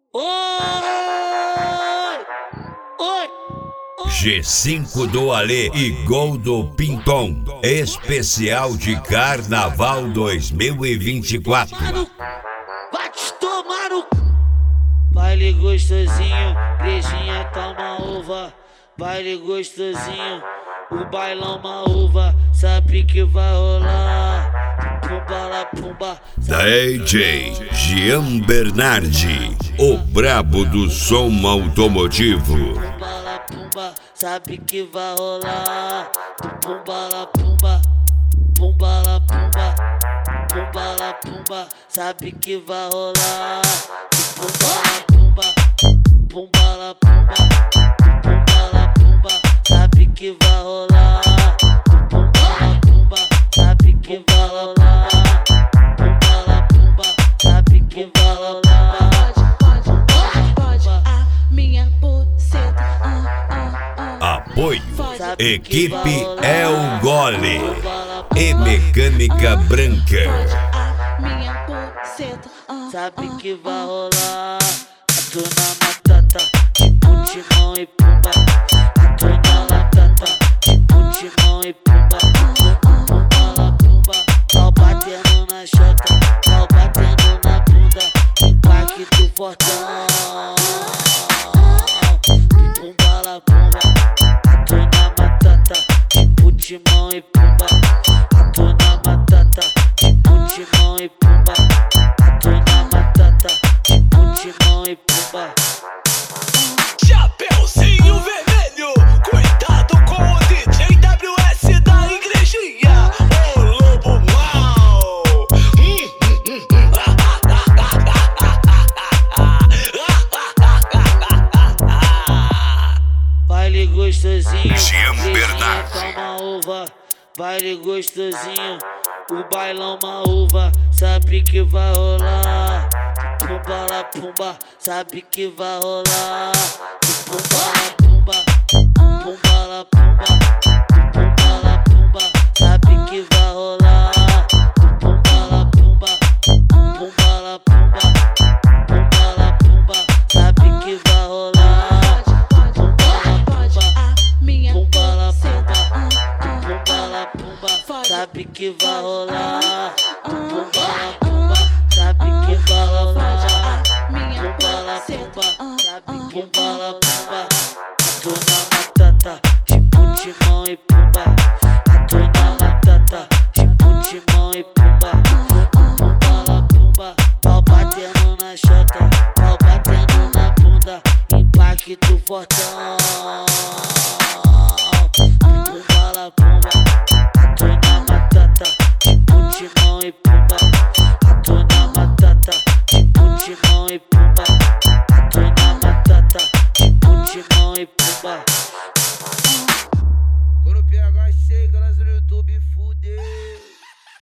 Oi! Oi! G5 do Alê e Gol do Pimpom, especial de Carnaval 2024. Vai te tomar no... Baile gostosinho, igrejinha toma uva. Baile gostosinho, o bailão uma uva. Sabe que vai rolar. Pumba lá, pumba. DJ Jean Bernardi, o brabo do som automotivo. Pumba lá, pumba, sabe que vai rolar. Pumba lá, pumba. Pumba lá, pumba. Pumba lá, pumba, sabe que vai rolar. Pumba lá, pumba. Pumba lá, pumba. Pumba lá, pumba, sabe que vai rolar. Pumba lá, pumba, sabe que vai rolar. Pumba lá, pumba, sabe que vai rolar. Pode, a minha buceta. Apoio, equipe é o Gole e Mecânica Branca. A minha buceta. Sabe que vai rolar. A dona Matata, tipo Timão e Pumba. A dona Latata, tipo Timão e Pumba. Pumba lá, pumba, pau batendo na chota, pau batendo na bunda, impacto fortão. Pumba lá, pumba, a dona Matata, tipo Timão e Pumba. A dona Matata, tipo Timão e Pumba. A dona Matata, tipo Timão e Pumba. Chapeuzinho vermelho, cuidado com o DJ WS da igrejinha, o lobo mau. Baile gostosinho, Jean igrejinha Bernardi. toma uva. Baile gostosinho, o bailão uma uva. Sabe que vai rolar. Pumba lá, pumba, sabe que vai rolar. Pumba lá, pumba. Pumba lá, pumba. Pumba lá, pumba, sabe que vai rolar. Pumba lá, pumba. Pumba lá, pumba. Pumba lá, pumba, sabe que vai rolar. Pumba lá, pumba. A minha Pumba lá, pumba. buceta. Pumba lá, pumba, sabe que vai rolar. Pumba lá, pumba, sabe que vai rolar. Pumba lá, pumba, sabe que vai rolar. A dona Matata, tipo Timão e Pumba. A dona Latata, tipo Timão e Pumba. Pumba lá, pumba, pau batendo na chota, pau batendo na bunda, impacto fortão. Pumba lá, pumba, a dona Matata, tipo Timão e Pumba. A dona Matata, tipo Timão e Pumba. A dona Matata, tipo Timão e Pumba.